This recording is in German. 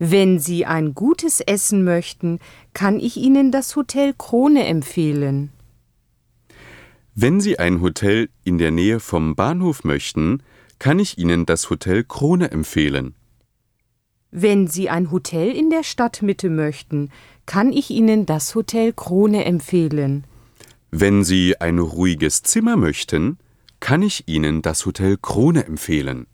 Wenn Sie ein gutes Essen möchten, kann ich Ihnen das Hotel Krone empfehlen. Wenn Sie ein Hotel in der Nähe vom Bahnhof möchten, kann ich Ihnen das Hotel Krone empfehlen. Wenn Sie ein Hotel in der Stadtmitte möchten, kann ich Ihnen das Hotel Krone empfehlen. Wenn Sie ein ruhiges Zimmer möchten, kann ich Ihnen das Hotel Krone empfehlen.